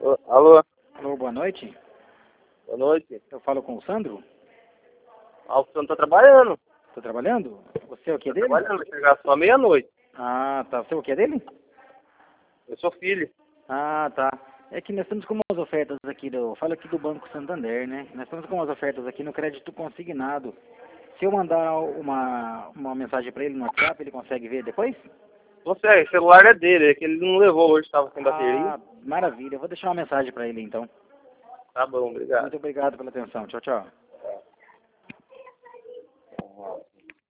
Alô, Alô, boa noite. boa noite. Eu falo com o Sandro. O senhor tá trabalhando? Tá trabalhando? Você é o que dele? Trabalhando, vai chegar só meia-noite. Ah, tá. Você é o que dele? Eu sou filho. Ah, tá. É que nós estamos com umas ofertas aqui eu falo aqui do Banco Santander, né? Nós estamos com umas ofertas aqui no crédito consignado. Se eu mandar uma mensagem para ele no WhatsApp, ele consegue ver depois? Você, o celular é dele, é que ele não levou hoje, estava sem bateria. Ah, maravilha. Eu vou deixar uma mensagem para ele então. Tá bom, obrigado. Muito obrigado pela atenção. Tchau, tchau.